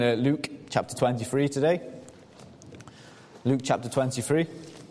Luke chapter 23 today. Luke chapter 23.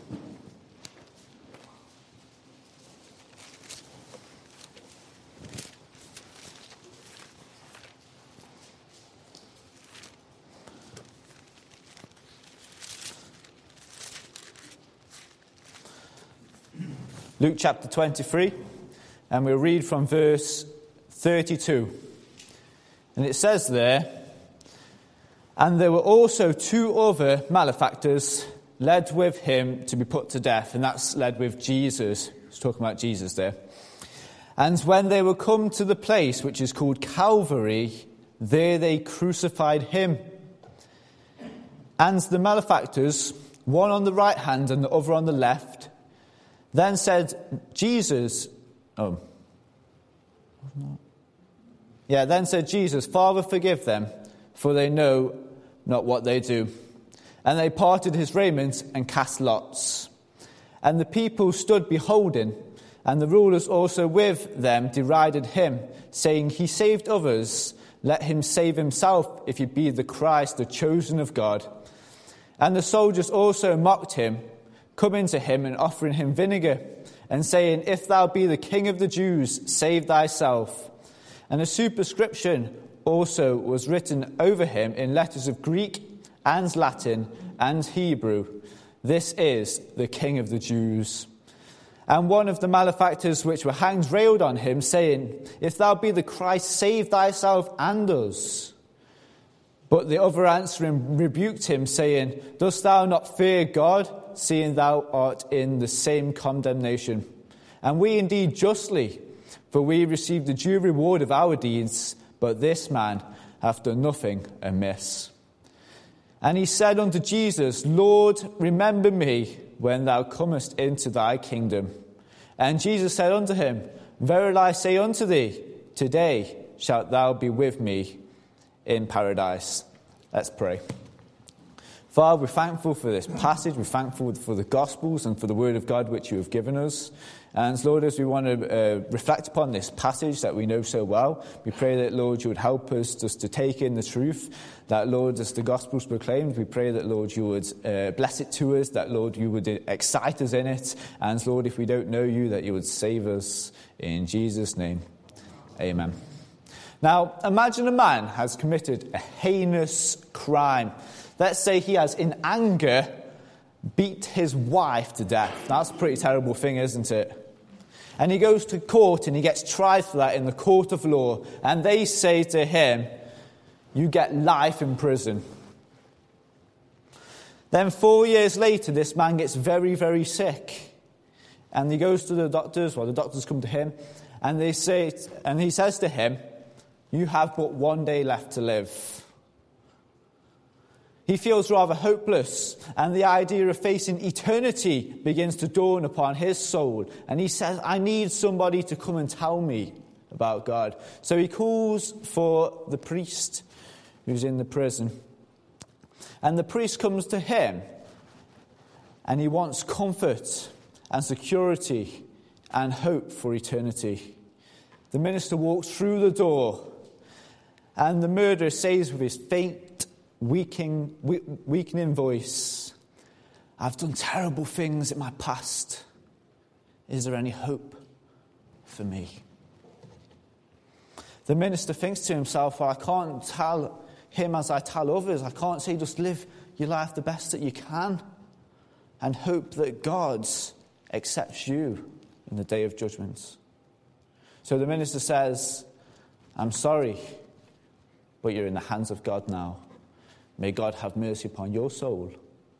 Luke chapter 23, and we'll read from verse 32. And it says there, "And there were also two other malefactors led with him to be put to death." And that's led with Jesus. He's talking about Jesus there. "And when they were come to the place which is called Calvary, there they crucified him. And the malefactors, one on the right hand and the other on the left, then said Jesus, Father, forgive them, for they know not what they do. And they parted his raiment and cast lots. And the people stood beholding, and the rulers also with them derided him, saying, He saved others, let him save himself, if he be the Christ, the chosen of God. And the soldiers also mocked him, coming to him and offering him vinegar, and saying, If thou be the King of the Jews, save thyself. And a superscription also was written over him in letters of Greek and Latin and Hebrew, This is the King of the Jews. And one of the malefactors which were hanged railed on him, saying, If thou be the Christ, save thyself and us. But the other answering rebuked him, saying, Dost thou not fear God, seeing thou art in the same condemnation? And we indeed justly, for we receive the due reward of our deeds, but this man hath done nothing amiss. And he said unto Jesus, Lord, remember me when thou comest into thy kingdom. And Jesus said unto him, Verily I say unto thee, today shalt thou be with me in paradise. Let's pray. Father, we're thankful for this passage. We're thankful for the Gospels and for the Word of God which you have given us. And Lord, as we want to reflect upon this passage that we know so well, we pray that, Lord, you would help us just to take in the truth. That, Lord, as the Gospels proclaimed, we pray that, Lord, you would bless it to us. That, Lord, you would excite us in it. And, Lord, if we don't know you, that you would save us. In Jesus' name, amen. Now, imagine a man has committed a heinous crime. Let's say he has, in anger, beat his wife to death. That's a pretty terrible thing, isn't it? And he goes to court and he gets tried for that in the court of law. And they say to him, you get life in prison. Then 4 years later, this man gets very, very sick. And he goes to the doctors, the doctors come to him, and he says to him, you have but 1 day left to live. He feels rather hopeless, and the idea of facing eternity begins to dawn upon his soul. And he says, I need somebody to come and tell me about God. So he calls for the priest who's in the prison. And the priest comes to him, and he wants comfort and security and hope for eternity. The minister walks through the door, and the murderer says with his faint, weakening voice, I've done terrible things in my past. Is there any hope for me? The minister thinks to himself, I can't tell him as I tell others. I can't say just live your life the best that you can and hope that God accepts you in the day of judgment. So the minister says, I'm sorry, but you're in the hands of God now. May God have mercy upon your soul.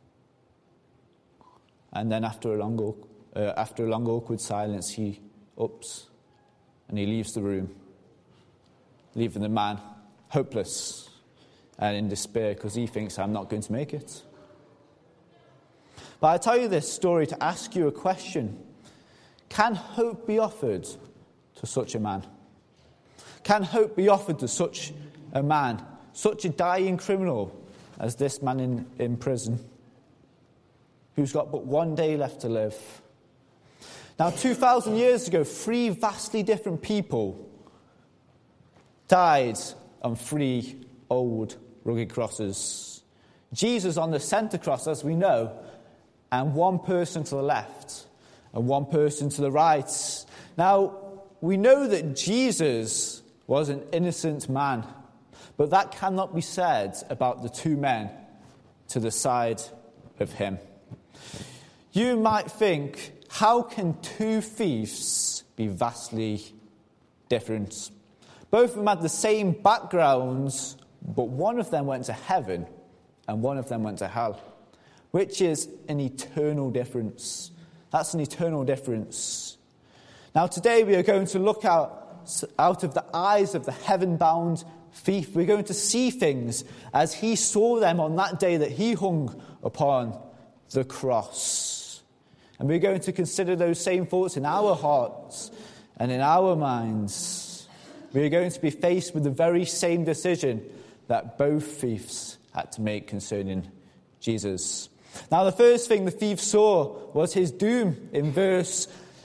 And then after a long awkward silence, he ups and he leaves the room, leaving the man hopeless and in despair because he thinks, I'm not going to make it. But I tell you this story to ask you a question. Can hope be offered to such a man? Can hope be offered to such a man, such a dying criminal as this man in prison, who's got but 1 day left to live? Now, 2,000 years ago, 3 vastly different people died on 3 old rugged crosses. Jesus on the centre cross, as we know, and one person to the left and one person to the right. Now, we know that Jesus was an innocent man, but that cannot be said about the two men to the side of him. You might think, how can two thieves be vastly different? Both of them had the same backgrounds, but one of them went to heaven and one of them went to hell, which is an eternal difference. That's an eternal difference. Now today we are going to look out of the eyes of the heaven-bound thief. We're going to see things as he saw them on that day that he hung upon the cross. And we're going to consider those same thoughts in our hearts and in our minds. We are going to be faced with the very same decision that both thieves had to make concerning Jesus. Now, the first thing the thief saw was his doom in verse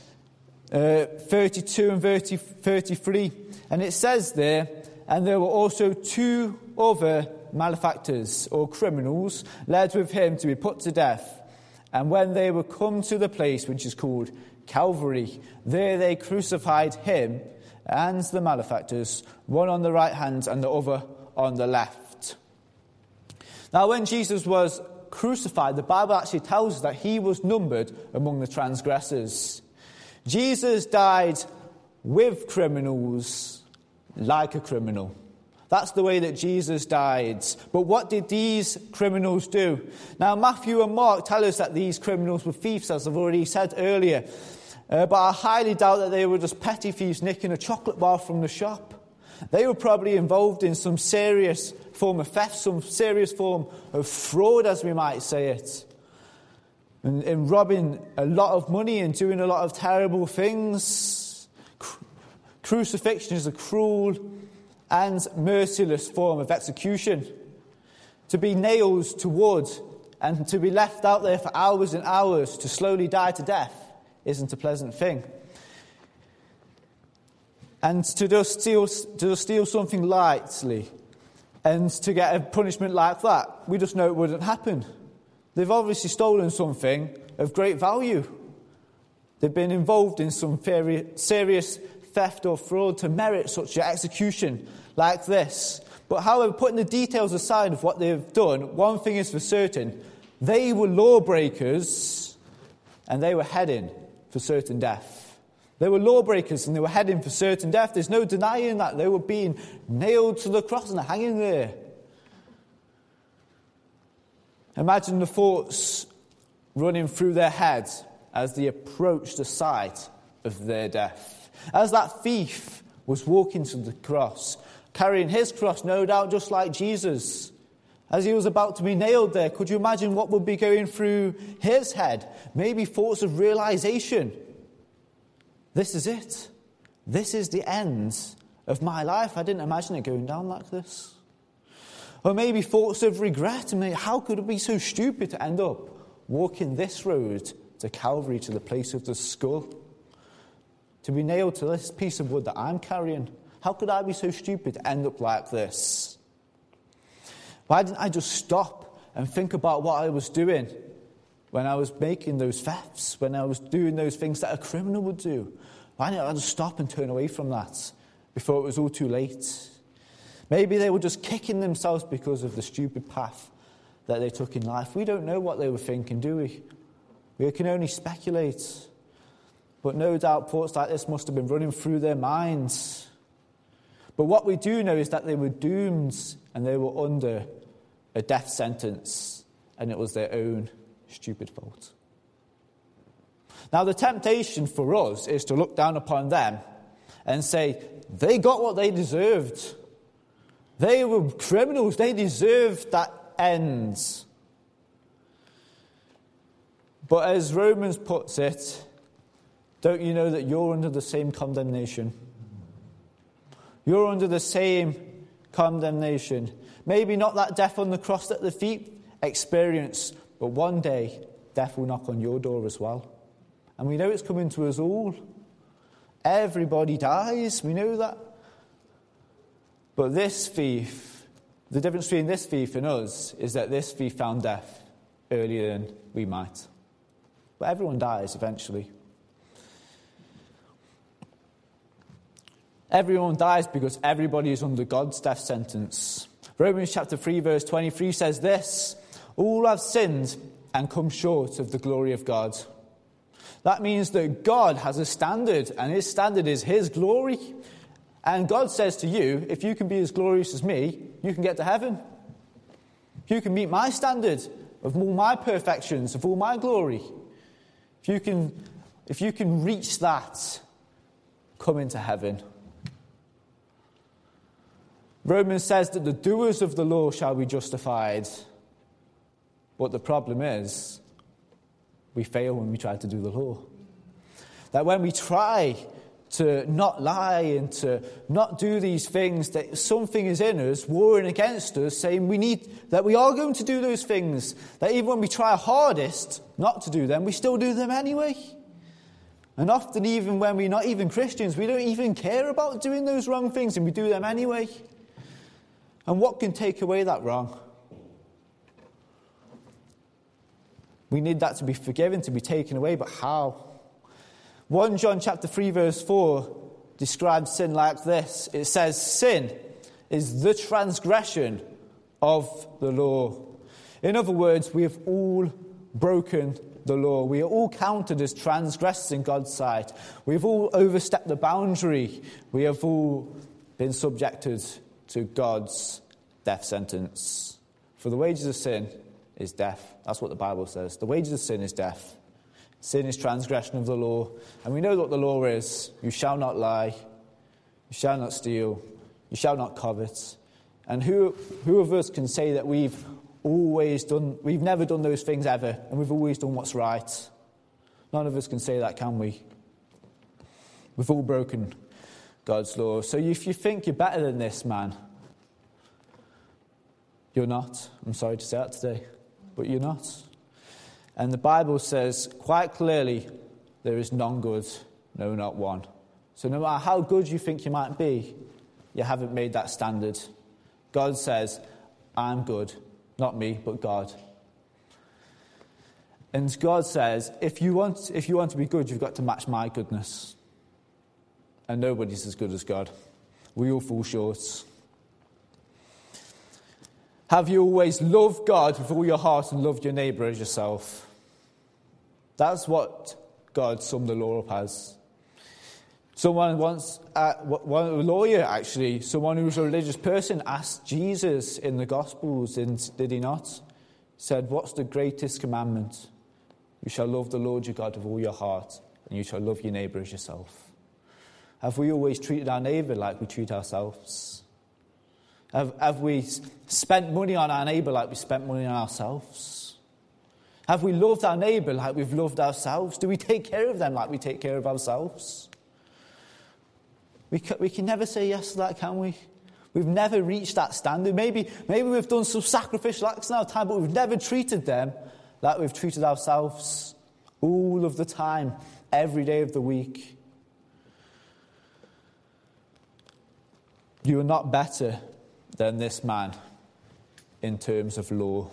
32 and 33. And it says there, and there were also two other malefactors or criminals led with him to be put to death. And when they were come to the place which is called Calvary, there they crucified him and the malefactors, one on the right hand and the other on the left. Now, when Jesus was crucified, the Bible actually tells us that he was numbered among the transgressors. Jesus died with criminals, like a criminal. That's the way that Jesus died. But what did these criminals do? Now, Matthew and Mark tell us that these criminals were thieves, as I've already said earlier. But I highly doubt that they were just petty thieves nicking a chocolate bar from the shop. They were probably involved in some serious form of theft, some serious form of fraud, as we might say it. And robbing a lot of money and doing a lot of terrible things. Crucifixion is a cruel and merciless form of execution. To be nailed to wood and to be left out there for hours and hours to slowly die to death isn't a pleasant thing. And to just steal something lightly and to get a punishment like that, we just know it wouldn't happen. They've obviously stolen something of great value. They've been involved in some very serious theft or fraud to merit such an execution like this. But however, putting the details aside of what they've done, one thing is for certain: they were lawbreakers and they were heading for certain death. They were lawbreakers and they were heading for certain death. There's no denying that. They were being nailed to the cross and hanging there. Imagine the thoughts running through their heads as they approached the site of their death. As that thief was walking to the cross, carrying his cross, no doubt just like Jesus, as he was about to be nailed there, could you imagine what would be going through his head? Maybe thoughts of realization. This is it. This is the end of my life. I didn't imagine it going down like this. Or maybe thoughts of regret. I mean, how could it be so stupid to end up walking this road to Calvary, to the place of the skull? To be nailed to this piece of wood that I'm carrying. How could I be so stupid to end up like this? Why didn't I just stop and think about what I was doing when I was making those thefts, when I was doing those things that a criminal would do? Why didn't I just stop and turn away from that before it was all too late? Maybe they were just kicking themselves because of the stupid path that they took in life. We don't know what they were thinking, do we? We can only speculate. But no doubt thoughts like this must have been running through their minds. But what we do know is that they were doomed and they were under a death sentence, and it was their own stupid fault. Now, the temptation for us is to look down upon them and say, they got what they deserved. They were criminals. They deserved that end. But as Romans puts it, don't you know that you're under the same condemnation? You're under the same condemnation. Maybe not that death on the cross that the thief experienced, but one day death will knock on your door as well. And we know it's coming to us all. Everybody dies, we know that. But this thief The difference between this thief and us is that this thief found death earlier than we might. But everyone dies eventually. Everyone dies because everybody is under God's death sentence. Romans chapter 3 verse 23 says this: all have sinned and come short of the glory of God. That means that God has a standard, and his standard is his glory. And God says to you, if you can be as glorious as me, you can get to heaven. You can meet my standard of all my perfections, of all my glory. If you can reach that, come into heaven. Romans says that the doers of the law shall be justified. But the problem is, we fail when we try to do the law. That when we try to not lie and to not do these things, that something is in us, warring against us, saying that we are going to do those things. That even when we try our hardest not to do them, we still do them anyway. And often even when we're not even Christians, we don't even care about doing those wrong things, and we do them anyway. And what can take away that wrong? We need that to be forgiven, to be taken away, but how? 1 John chapter 3 verse 4 describes sin like this. It says, sin is the transgression of the law. In other words, we have all broken the law. We are all counted as transgressors in God's sight. We've all overstepped the boundary. We have all been subjected to God's death sentence. For the wages of sin is death. That's what the Bible says. The wages of sin is death. Sin is transgression of the law. And we know what the law is. You shall not lie. You shall not steal. You shall not covet. And who of us can say that we've never done those things ever, and we've always done what's right? None of us can say that, can we? We've all broken God's law. So if you think you're better than this man, you're not. I'm sorry to say that today, but you're not. And the Bible says quite clearly, there is none good, no, not one. So no matter how good you think you might be, you haven't made that standard. God says, I'm good. Not me, but God. And God says, if you want to be good, you've got to match my goodness. And nobody's as good as God. We all fall short. Have you always loved God with all your heart and loved your neighbour as yourself? That's what God summed the law up as. Someone once, a lawyer actually, someone who was a religious person, asked Jesus in the Gospels, did he not? Said, what's the greatest commandment? You shall love the Lord your God with all your heart, and you shall love your neighbour as yourself. Have we always treated our neighbour like we treat ourselves? Have we spent money on our neighbour like we spent money on ourselves? Have we loved our neighbour like we've loved ourselves? Do we take care of them like we take care of ourselves? We can never say yes to that, can we? We've never reached that standard. Maybe we've done some sacrificial acts in our time, but we've never treated them like we've treated ourselves all of the time, every day of the week. You are not better than this man in terms of law.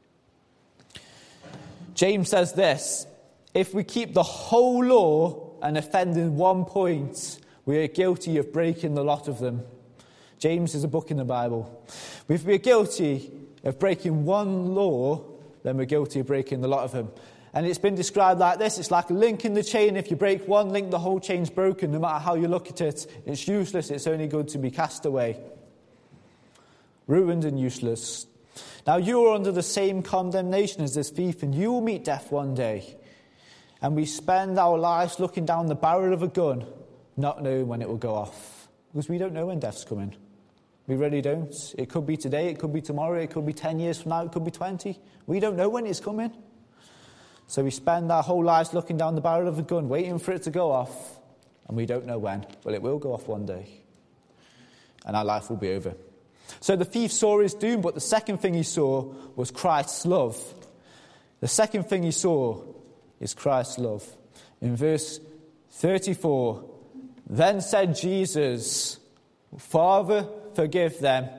James says this: if we keep the whole law and offend in one point, we are guilty of breaking the lot of them. James is a book in the Bible. If we're guilty of breaking one law, then we're guilty of breaking the lot of them. And it's been described like this: it's like a link in the chain. If you break one link, the whole chain's broken. No matter how you look at it, it's useless. It's only good to be cast away. Ruined and useless. Now you are under the same condemnation as this thief, and you will meet death one day. And we spend our lives looking down the barrel of a gun, not knowing when it will go off. Because we don't know when death's coming. We really don't. It could be today, it could be tomorrow, it could be 10 years from now, it could be 20. We don't know when it's coming. So we spend our whole lives looking down the barrel of a gun, waiting for it to go off, and we don't know when. Well, it will go off one day, and our life will be over. So the thief saw his doom, but the second thing he saw was Christ's love. The second thing he saw is Christ's love. In verse 34, then said Jesus, Father, forgive them,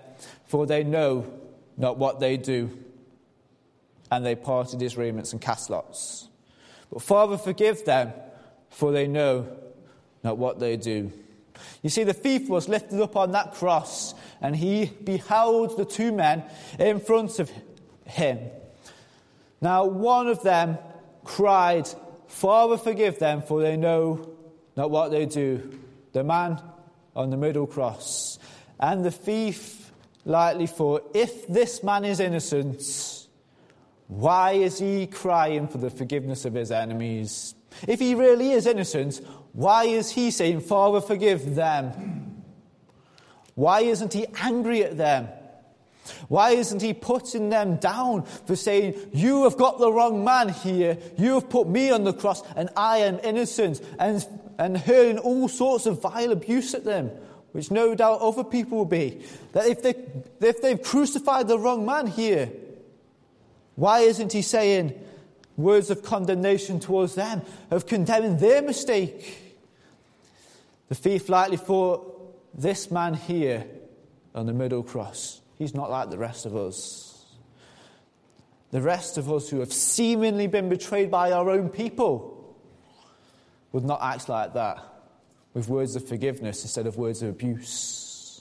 for they know not what they do. And they parted his raiments and cast lots. But Father, forgive them, for they know not what they do. You see, the thief was lifted up on that cross, and he beheld the two men in front of him. Now, one of them cried, Father, forgive them, for they know not what they do. The man on the middle cross. And the thief lightly thought, if this man is innocent, why is he crying for the forgiveness of his enemies? If he really is innocent, why is he saying, Father, forgive them? Why isn't he angry at them? Why isn't he putting them down for saying, you have got the wrong man here, you have put me on the cross and I am innocent, and hurling all sorts of vile abuse at them, which no doubt other people will be. That if they've crucified the wrong man here, why isn't he saying words of condemnation towards them, of condemning their mistake? The thief lightly thought, this man here on the middle cross, he's not like the rest of us. The rest of us who have seemingly been betrayed by our own people would not act like that, with words of forgiveness instead of words of abuse.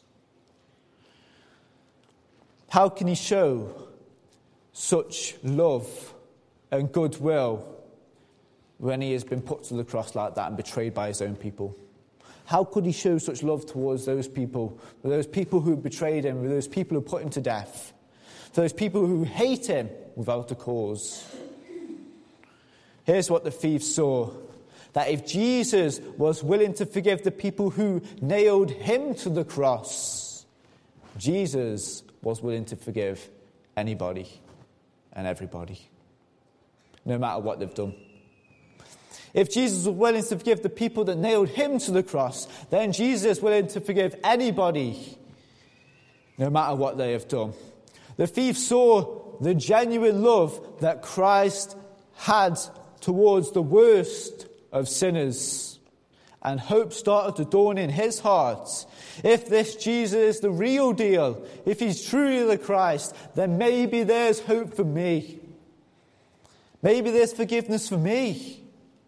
How can he show such love and goodwill when he has been put to the cross like that and betrayed by his own people? How could he show such love towards those people who betrayed him, with those people who put him to death, for those people who hate him without a cause? Here's what the thief saw, that if Jesus was willing to forgive the people who nailed him to the cross, Jesus was willing to forgive anybody and everybody, no matter what they've done. If Jesus was willing to forgive the people that nailed him to the cross, then Jesus is willing to forgive anybody, no matter what they have done. The thief saw the genuine love that Christ had towards the worst of sinners, and hope started to dawn in his heart. If this Jesus is the real deal, if he's truly the Christ, then maybe there's hope for me. Maybe there's forgiveness for me.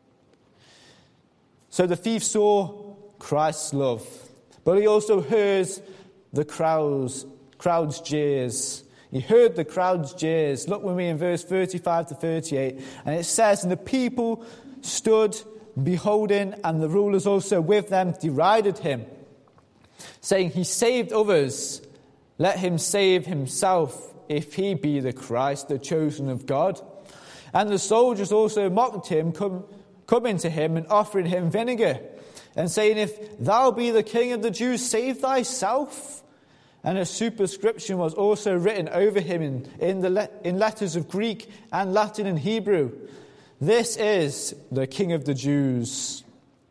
So the thief saw Christ's love, but he also heard the crowd's jeers. He heard the crowd's jeers. Look with me in verse 35 to 38. And it says, and the people stood beholding, and the rulers also with them derided him, saying, he saved others, let him save himself, if he be the Christ, the chosen of God. And the soldiers also mocked him, coming to him and offering him vinegar, and saying, if thou be the King of the Jews, save thyself. And a superscription was also written over him in letters of Greek and Latin and Hebrew, this is the King of the Jews.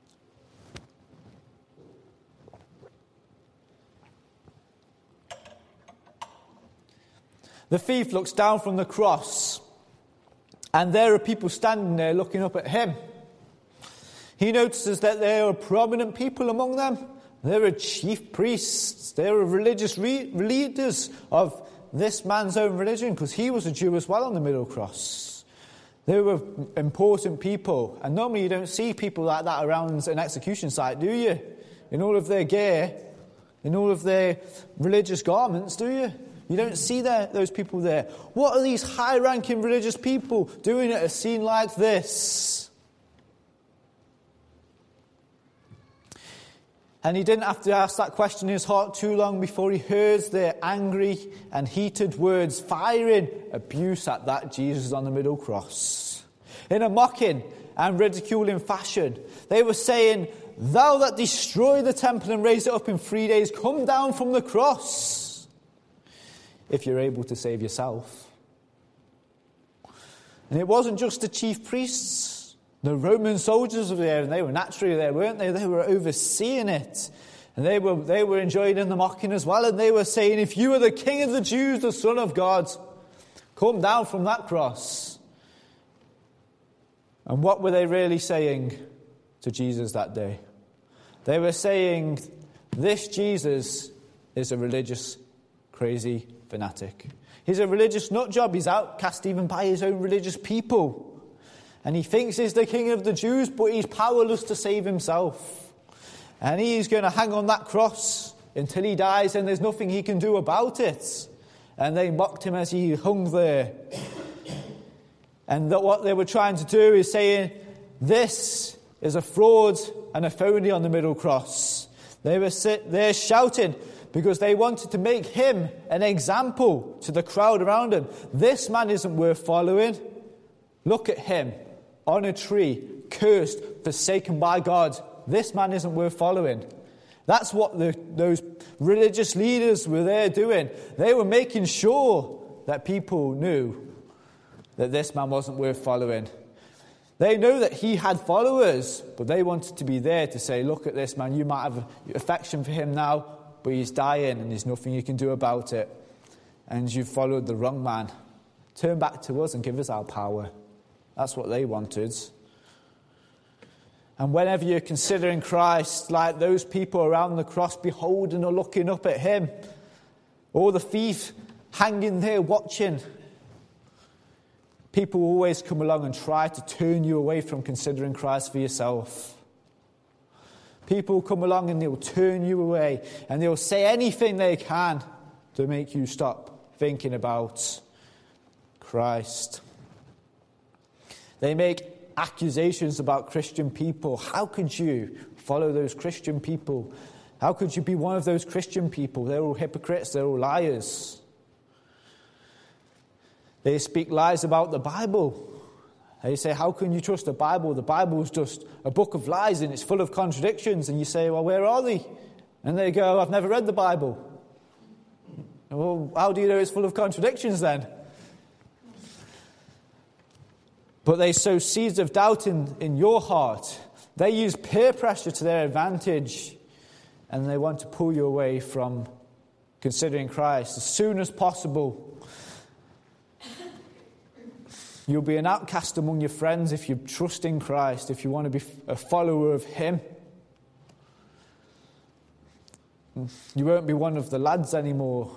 The thief looks down from the cross, and there are people standing there looking up at him. He notices that there are prominent people among them. There are chief priests. There are religious leaders of this man's own religion, because he was a Jew as well on the middle cross. They were important people, and normally you don't see people like that around an execution site, do you? In all of their gear, in all of their religious garments, do you? You don't see those people there. What are these high-ranking religious people doing at a scene like this? And he didn't have to ask that question in his heart too long before he heard their angry and heated words firing abuse at that Jesus on the middle cross. In a mocking and ridiculing fashion, they were saying, thou that destroy the temple and raise it up in 3 days, come down from the cross, if you're able to save yourself. And it wasn't just the chief priests. The Roman soldiers were there, and they were naturally there, weren't they? They were overseeing it. And they were enjoying the mocking as well, and they were saying, if you are the King of the Jews, the Son of God, come down from that cross. And what were they really saying to Jesus that day? They were saying, this Jesus is a religious crazy fanatic. He's a religious nutjob. He's outcast even by his own religious people. And he thinks he's the king of the Jews, but he's powerless to save himself. And he's going to hang on that cross until he dies, and there's nothing he can do about it. And they mocked him as he hung there. And what they were trying to do is saying, this is a fraud and a phony on the middle cross. They were there shouting because they wanted to make him an example to the crowd around him. This man isn't worth following. Look at him on a tree, cursed, forsaken by God. This man isn't worth following. That's what those religious leaders were there doing. They were making sure that people knew that this man wasn't worth following. They know that he had followers, but they wanted to be there to say, look at this man, you might have affection for him now, but he's dying and there's nothing you can do about it. And you followed the wrong man. Turn back to us and give us our power. That's what they wanted. And whenever you're considering Christ, like those people around the cross beholding or looking up at him, or the thief hanging there watching, people always come along and try to turn you away from considering Christ for yourself. People come along and they'll turn you away, and they'll say anything they can to make you stop thinking about Christ. They make accusations about Christian people. How could you follow those Christian people? How could you be one of those Christian people? They're all hypocrites, they're all liars. They speak lies about the Bible. They say, how can you trust the Bible? The Bible is just a book of lies and it's full of contradictions. And you say, well, where are they? And they go, I've never read the Bible. Well, how do you know it's full of contradictions then? But they sow seeds of doubt in your heart. They use peer pressure to their advantage. And they want to pull you away from considering Christ as soon as possible. You'll be an outcast among your friends if you trust in Christ, if you want to be a follower of him. You won't be one of the lads anymore,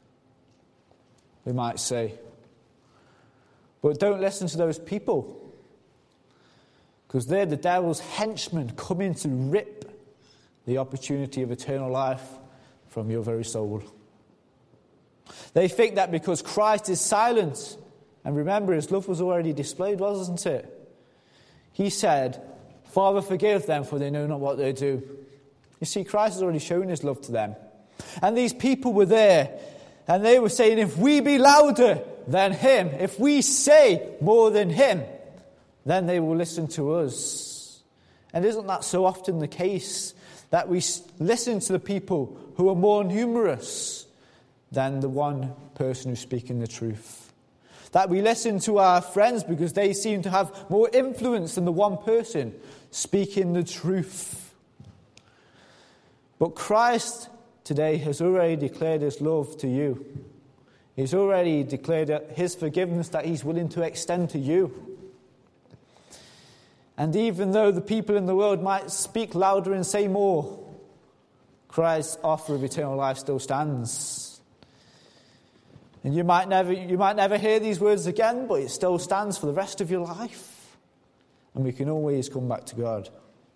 we might say. But don't listen to those people, because they're the devil's henchmen coming to rip the opportunity of eternal life from your very soul. They think that because Christ is silent, and remember, his love was already displayed, wasn't it? He said, Father, forgive them, for they know not what they do. You see, Christ has already shown his love to them. And these people were there, and they were saying, if we be louder than him, if we say more than him, then they will listen to us. And isn't that so often the case, that we listen to the people who are more numerous than the one person who's speaking the truth? That we listen to our friends because they seem to have more influence than the one person speaking the truth. But Christ today has already declared his love to you. He's already declared his forgiveness that he's willing to extend to you. And even though the people in the world might speak louder and say more, Christ's offer of eternal life still stands. And you might never hear these words again, but it still stands for the rest of your life. And we can always come back to God.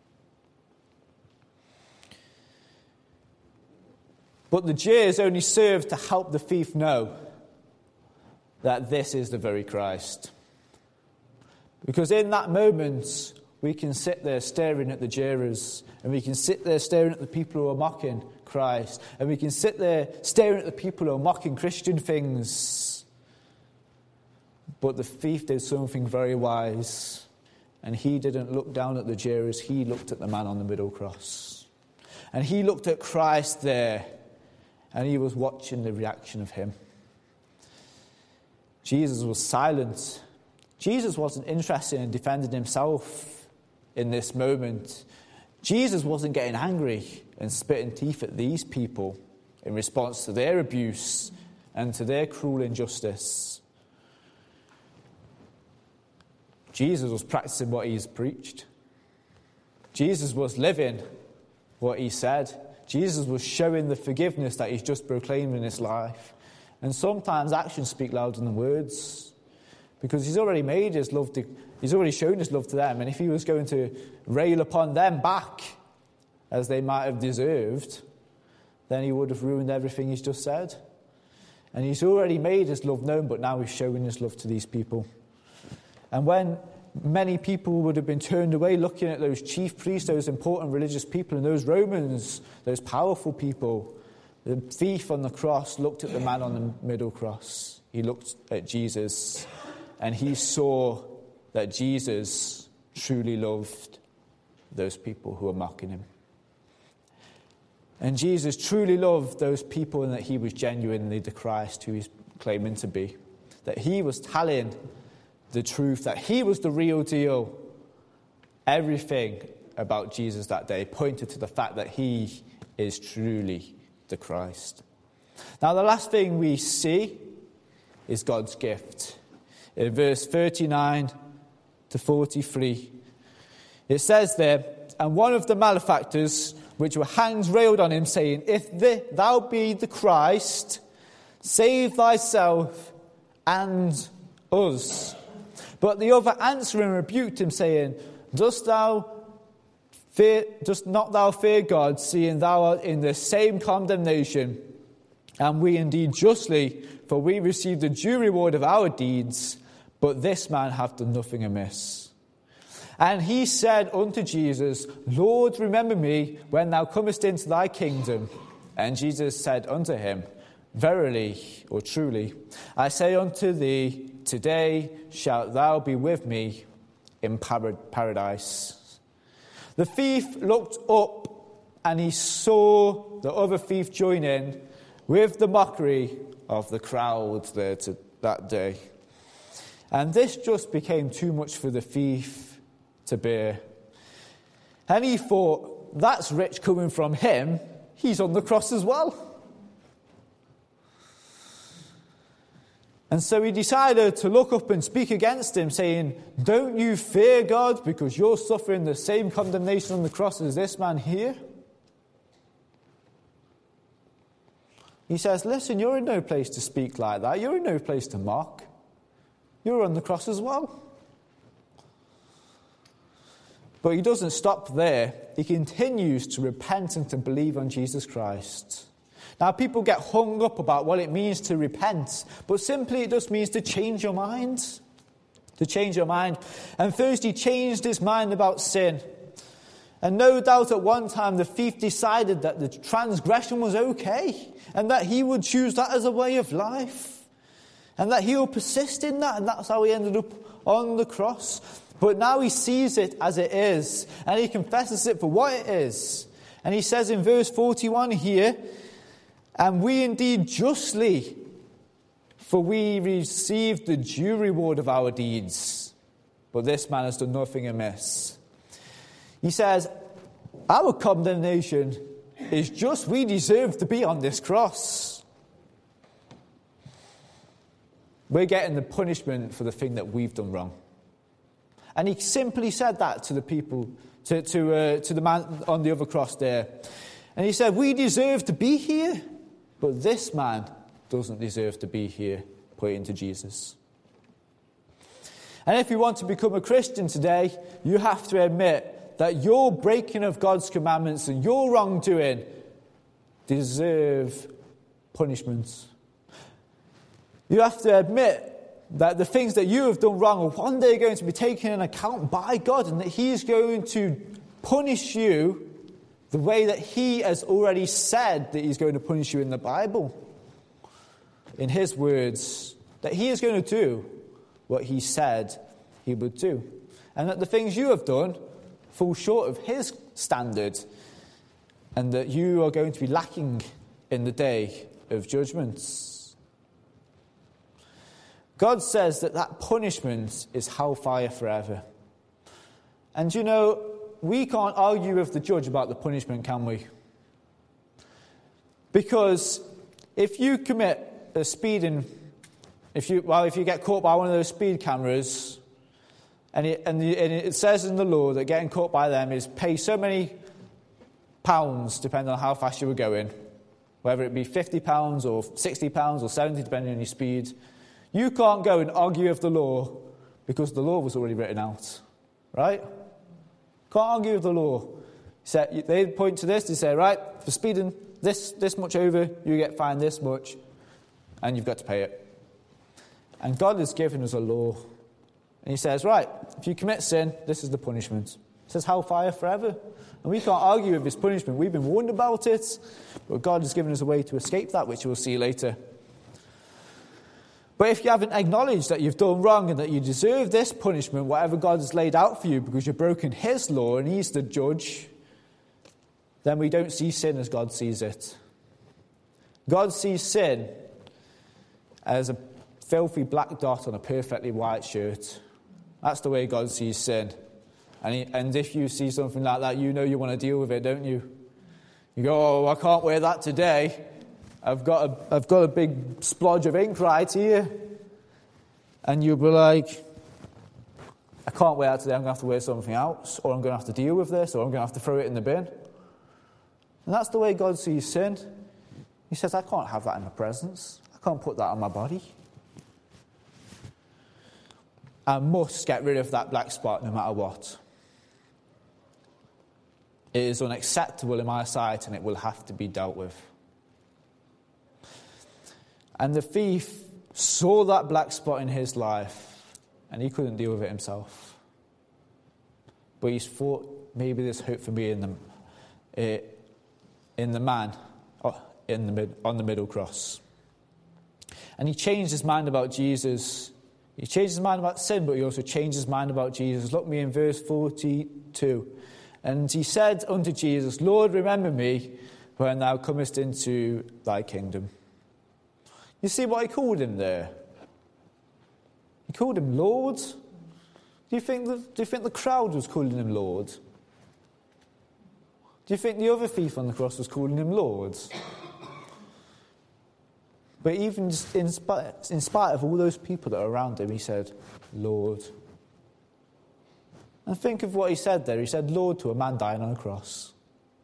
But the jeers only serve to help the thief know that this is the very Christ. Because in that moment, we can sit there staring at the jeerers, and we can sit there staring at the people who are mocking Christ, and we can sit there staring at the people who are mocking Christian things. But the thief did something very wise, and he didn't look down at the jeerers, he looked at the man on the middle cross. And he looked at Christ there, and he was watching the reaction of him. Jesus was silent. Jesus wasn't interested in defending himself in this moment. Jesus wasn't getting angry and spitting teeth at these people in response to their abuse and to their cruel injustice. Jesus was practicing what he's preached. Jesus was living what he said. Jesus was showing the forgiveness that he's just proclaimed in his life. And sometimes actions speak louder than words, because he's already he's already shown his love to them. And if he was going to rail upon them back, as they might have deserved, then he would have ruined everything he's just said. And he's already made his love known, but now he's showing his love to these people. And when many people would have been turned away looking at those chief priests, those important religious people, and those Romans, those powerful people, the thief on the cross looked at the man on the middle cross. He looked at Jesus, and he saw that Jesus truly loved those people who were mocking him. And Jesus truly loved those people, and that he was genuinely the Christ who he's claiming to be. That he was telling the truth, that he was the real deal. Everything about Jesus that day pointed to the fact that he is truly the Christ. Now, the last thing we see is God's gift. In verse 39 to 43, it says there, "And one of the malefactors which were hanged railed on him, saying, If thou be the Christ, save thyself and us. But the other answering rebuked him, saying, Dost not thou fear God, seeing thou art in the same condemnation? And we indeed justly, for we receive the due reward of our deeds, but this man hath done nothing amiss. And he said unto Jesus, Lord, remember me when thou comest into thy kingdom. And Jesus said unto him, Verily, or truly, I say unto thee, today shalt thou be with me in paradise. The thief looked up, and he saw the other thief join in with the mockery of the crowd there that day. And this just became too much for the thief to bear. And he thought, that's rich coming from him. He's on the cross as well. And so he decided to look up and speak against him, saying, Don't you fear God, because you're suffering the same condemnation on the cross as this man here? He says, listen, you're in no place to speak like that. You're in no place to mock. You're on the cross as well. But he doesn't stop there. He continues to repent and to believe on Jesus Christ. Now, people get hung up about what it means to repent, but simply it just means to change your mind. To change your mind. And first he changed his mind about sin. And no doubt at one time the thief decided that the transgression was okay, and that he would choose that as a way of life, and that he will persist in that, and that's how he ended up on the cross. But now he sees it as it is, and he confesses it for what it is. And he says in verse 41 here, And we indeed justly, for we received the due reward of our deeds, but this man has done nothing amiss. He says, our condemnation is just. We deserve to be on this cross. We're getting the punishment for the thing that we've done wrong. And he simply said that to the people, to the man on the other cross there. And he said, we deserve to be here, but this man doesn't deserve to be here, pointing to Jesus. And if you want to become a Christian today, you have to admit that your breaking of God's commandments and your wrongdoing deserve punishment. You have to admit that the things that you have done wrong are one day going to be taken into account by God, and that He's going to punish you the way that He has already said that He's going to punish you in the Bible. In His words, that He is going to do what He said He would do. And that the things you have done fall short of His standard, and that you are going to be lacking in the day of judgment. God says that punishment is hellfire forever. And you know, we can't argue with the judge about the punishment, can we? Because if you commit a speeding, if you get caught by one of those speed cameras, and it says in the law that getting caught by them is pay so many pounds, depending on how fast you were going, whether it be 50 pounds or 60 pounds or 70, depending on your speed. You can't go and argue with the law because the law was already written out, right? Can't argue with the law. So they point to this, they say, right, for speeding this much over, you get fined this much, and you've got to pay it. And God has given us a law. And he says, right, if you commit sin, this is the punishment. He says, hellfire forever. And we can't argue with his punishment. We've been warned about it, but God has given us a way to escape that, which we'll see later. But if you haven't acknowledged that you've done wrong and that you deserve this punishment, whatever God has laid out for you, because you've broken his law and he's the judge, then we don't see sin as God sees it. God sees sin as a filthy black dot on a perfectly white shirt. That's the way God sees sin. And if you see something like that, you know you want to deal with it, don't you? You go, oh, I can't wear that today. I've got a big splodge of ink right here. And you'll be like, I can't wear that today, I'm going to have to wear something else, or I'm going to have to deal with this, or I'm going to have to throw it in the bin. And that's the way God sees sin. He says, I can't have that in my presence. I can't put that on my body. I must get rid of that black spot no matter what. It is unacceptable in my sight, and it will have to be dealt with. And the thief saw that black spot in his life, and he couldn't deal with it himself. But he thought, maybe there's hope for me in the man on the middle cross. And he changed his mind about Jesus. He changed his mind about sin, but he also changed his mind about Jesus. Look me in verse 42. And he said unto Jesus, Lord, remember me when thou comest into thy kingdom. You see what he called him there? He called him Lord. Do you think the crowd was calling him Lord? Do you think the other thief on the cross was calling him Lord? But even in spite of all those people that are around him, he said, Lord. And think of what he said there. He said, Lord, to a man dying on a cross.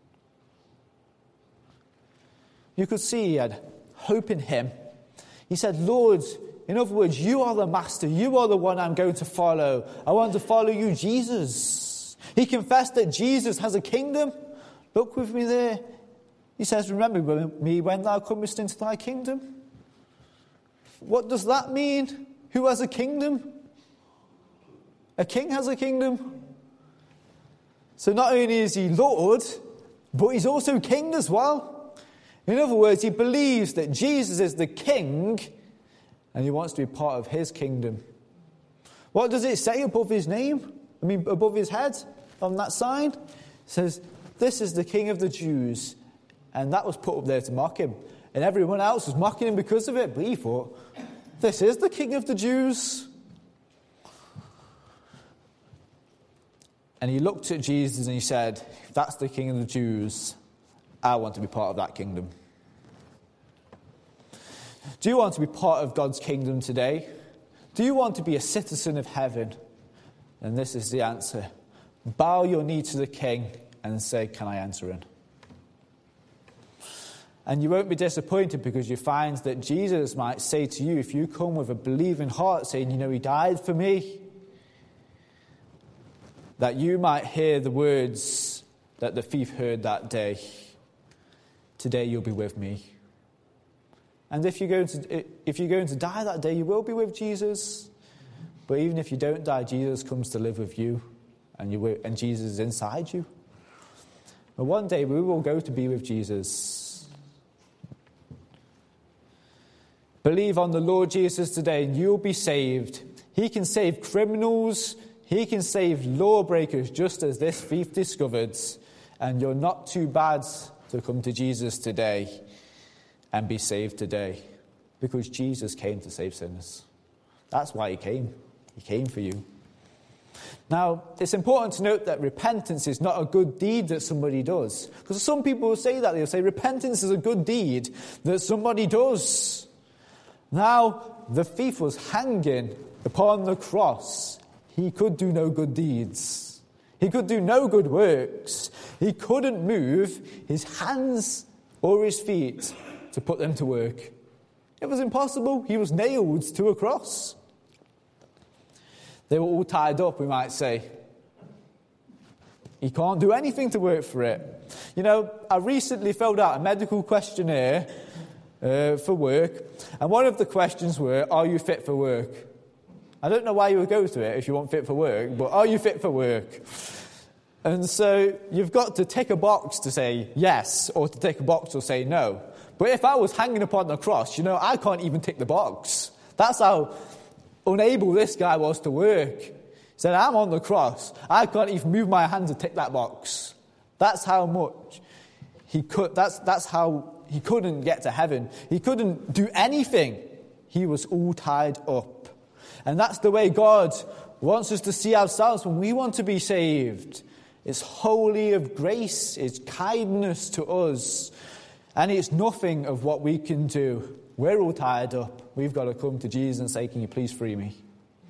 You could see he had hope in him. He said, Lord, in other words, you are the master. You are the one I'm going to follow. I want to follow you, Jesus. He confessed that Jesus has a kingdom. Look with me there. He says, remember me when thou comest into thy kingdom. What does that mean? Who has a kingdom? A king has a kingdom. So not only is he Lord, but he's also king as well. In other words, he believes that Jesus is the king and he wants to be part of his kingdom. What does it say above his name? Above his head on that sign? It says, this is the King of the Jews. And that was put up there to mock him. And everyone else was mocking him because of it. But he thought, this is the King of the Jews. And he looked at Jesus and he said, if that's the King of the Jews, I want to be part of that kingdom. Do you want to be part of God's kingdom today? Do you want to be a citizen of heaven? And this is the answer. Bow your knee to the King and say, can I enter in? And you won't be disappointed because you find that Jesus might say to you, if you come with a believing heart saying, he died for me, that you might hear the words that the thief heard that day. Today you'll be with me. And if you're going to die that day, you will be with Jesus. But even if you don't die, Jesus comes to live with you, and Jesus is inside you. But one day we will go to be with Jesus. Believe on the Lord Jesus today, and you'll be saved. He can save criminals. He can save lawbreakers, just as this thief discovered. And you're not too bad to come to Jesus today and be saved today, because Jesus came to save sinners. That's why he came. He came for you. Now, it's important to note that repentance is not a good deed that somebody does. Because some people will say that. They'll say repentance is a good deed that somebody does. Now, the thief was hanging upon the cross. He could do no good deeds. He could do no good works. He couldn't move his hands or his feet to put them to work. It was impossible. He was nailed to a cross. They were all tied up, we might say. He can't do anything to work for it. You know, I recently filled out a medical questionnaire for work, and one of the questions were, are you fit for work? I don't know why you would go to it if you weren't fit for work, but are you fit for work? And so you've got to tick a box to say yes, or to tick a box to say no. But if I was hanging upon the cross, you know, I can't even tick the box. That's how unable this guy was to work. He said, I'm on the cross. I can't even move my hand to tick that box. That's how much he could. That's how he couldn't get to heaven. He couldn't do anything. He was all tied up. And that's the way God wants us to see ourselves when we want to be saved. It's wholly of grace. It's kindness to us. And it's nothing of what we can do. We're all tied up. We've got to come to Jesus and say, can you please free me?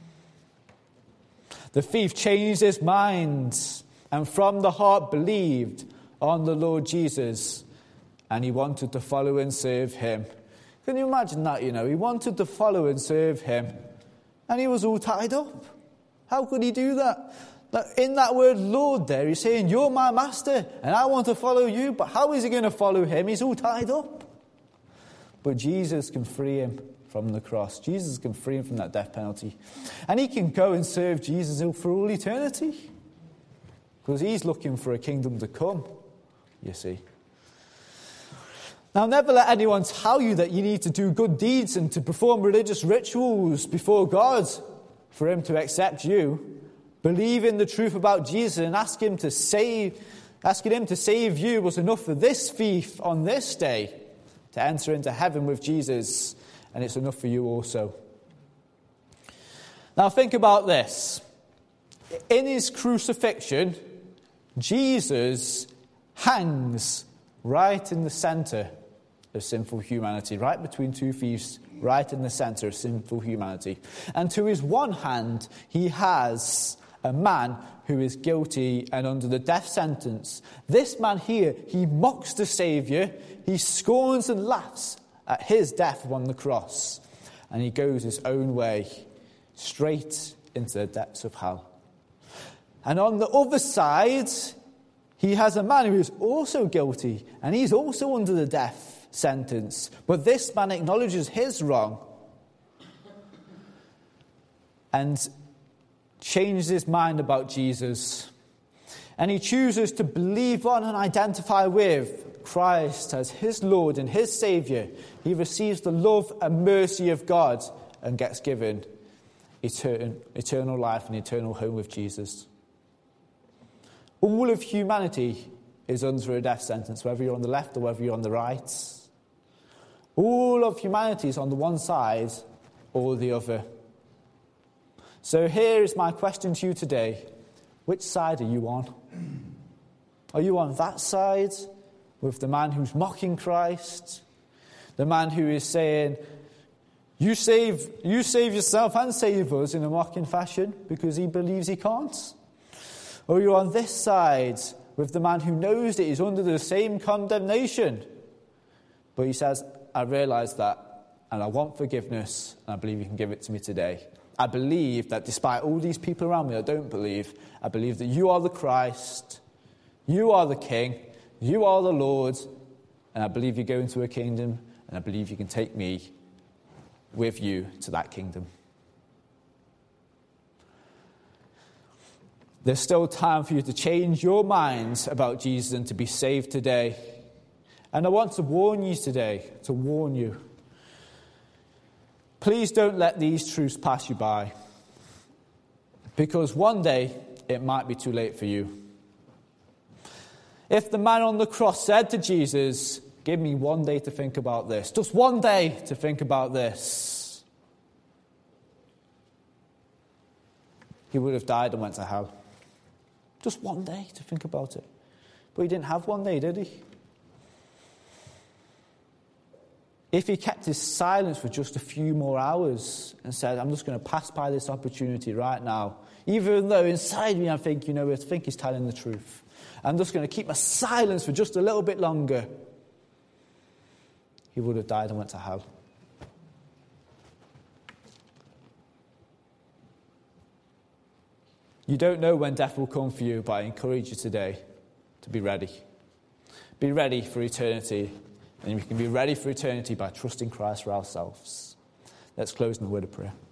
The thief changed his mind and from the heart believed on the Lord Jesus. And he wanted to follow and serve him. Can you imagine that, you know? He wanted to follow and serve him. And he was all tied up. How could he do that? In that word Lord there, he's saying, you're my master and I want to follow you. But how is he going to follow him? He's all tied up. But Jesus can free him from the cross. Jesus can free him from that death penalty. And he can go and serve Jesus for all eternity. Because he's looking for a kingdom to come, you see. Now, never let anyone tell you that you need to do good deeds and to perform religious rituals before God for him to accept you. Believe in the truth about Jesus and asking him to save you was enough for this thief on this day to enter into heaven with Jesus, and it's enough for you also. Now think about this. In his crucifixion, Jesus hangs right in the center of sinful humanity, right between two thieves, right in the center of sinful humanity. And to his one hand, he has a man who is guilty and under the death sentence. This man here, he mocks the Saviour, he scorns and laughs at his death upon the cross, and he goes his own way, straight into the depths of hell. And on the other side, he has a man who is also guilty, and he's also under the death sentence. But this man acknowledges his wrong and changes his mind about Jesus. And he chooses to believe on and identify with Christ as his Lord and his Saviour. He receives the love and mercy of God and gets given eternal life and eternal home with Jesus. All of humanity is under a death sentence, whether you're on the left or whether you're on the right. All of humanity is on the one side or the other. So here is my question to you today. Which side are you on? Are you on that side with the man who's mocking Christ? The man who is saying, you save yourself and save us in a mocking fashion because he believes he can't? Or are you on this side with the man who knows that he's under the same condemnation, but he says, I realise that and I want forgiveness and I believe you can give it to me today. I believe that despite all these people around me that don't believe, I believe that you are the Christ, you are the King, you are the Lord, and I believe you go into a kingdom, and I believe you can take me with you to that kingdom. There's still time for you to change your minds about Jesus and to be saved today. And I want to warn you today, to warn you. Please don't let these truths pass you by, because one day it might be too late for you. If the man on the cross said to Jesus, give me one day to think about this, just one day to think about this, he would have died and went to hell. Just one day to think about it. But he didn't have one day, did he? If he kept his silence for just a few more hours and said, I'm just going to pass by this opportunity right now, even though inside me I think, I think he's telling the truth. I'm just going to keep my silence for just a little bit longer. He would have died and went to hell. You don't know when death will come for you, but I encourage you today to be ready. Be ready for eternity. And we can be ready for eternity by trusting Christ for ourselves. Let's close in a word of prayer.